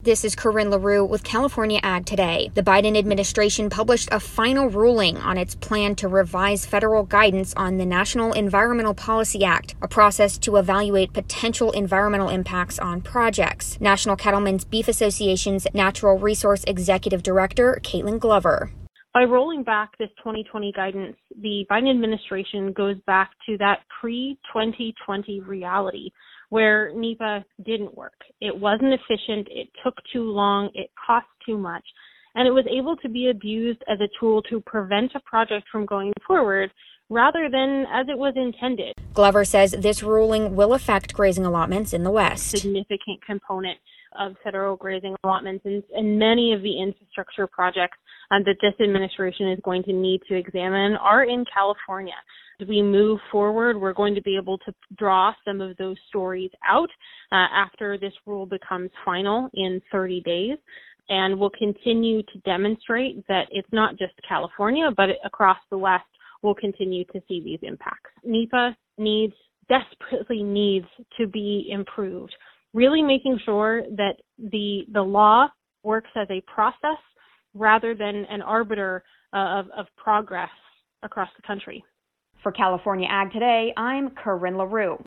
This is Corinne LaRue with California Ag Today. The Biden administration published a final ruling on its plan to revise federal guidance on the National Environmental Policy Act, a process to evaluate potential environmental impacts on projects. National Cattlemen's Beef Association's Natural Resource Executive Director, Caitlin Glover. By rolling back this 2020 guidance, the Biden administration goes back to that pre-2020 reality where NEPA didn't work. It wasn't efficient, it took too long, it cost too much, and it was able to be abused as a tool to prevent a project from going forward rather than as it was intended. Glover says this ruling will affect grazing allotments in the West. Significant component of federal grazing allotments and many of the infrastructure projects that this administration is going to need to examine are in California. As we move forward, we're going to be able to draw some of those stories out after this rule becomes final in 30 days. And we'll continue to demonstrate that it's not just California, but across the West, we'll continue to see these impacts. NEPA desperately needs to be improved, really making sure that the law works as a process rather than an arbiter of progress across the country. For California Ag Today, I'm Corinne LaRue.